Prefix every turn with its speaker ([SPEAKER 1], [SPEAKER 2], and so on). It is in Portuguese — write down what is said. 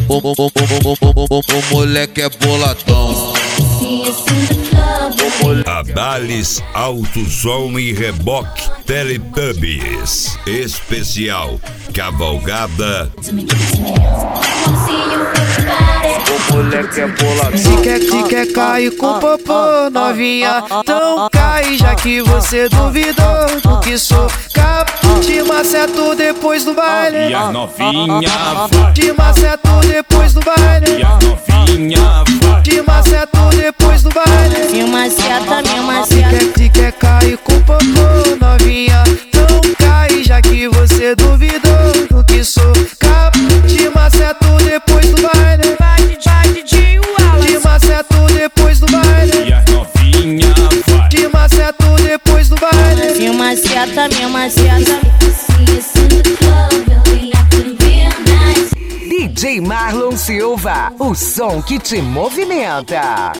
[SPEAKER 1] O moleque é boladão.
[SPEAKER 2] Adales Alto Som e Reboque Teletubbies especial Cavalgada.
[SPEAKER 1] O moleque é boladão.
[SPEAKER 3] Se quer cair com popô, novinha, então cai, já que você duvidou do que sou capaz. Te maceto depois do baile.
[SPEAKER 4] E a novinha
[SPEAKER 3] te maceto depois do baile.
[SPEAKER 4] E a novinha
[SPEAKER 3] te maceto depois do baile.
[SPEAKER 5] Me maceta, me maceta.
[SPEAKER 3] Se quer cair com popô, novinha, então cai, já que você duvidou do que sou capaz. Te maceto depois do baile. Te maceto depois do baile.
[SPEAKER 4] E a novinha
[SPEAKER 3] te maceto depois do baile.
[SPEAKER 5] Me maceta, me maceta.
[SPEAKER 6] DJ Marlon Silva, o som que te movimenta.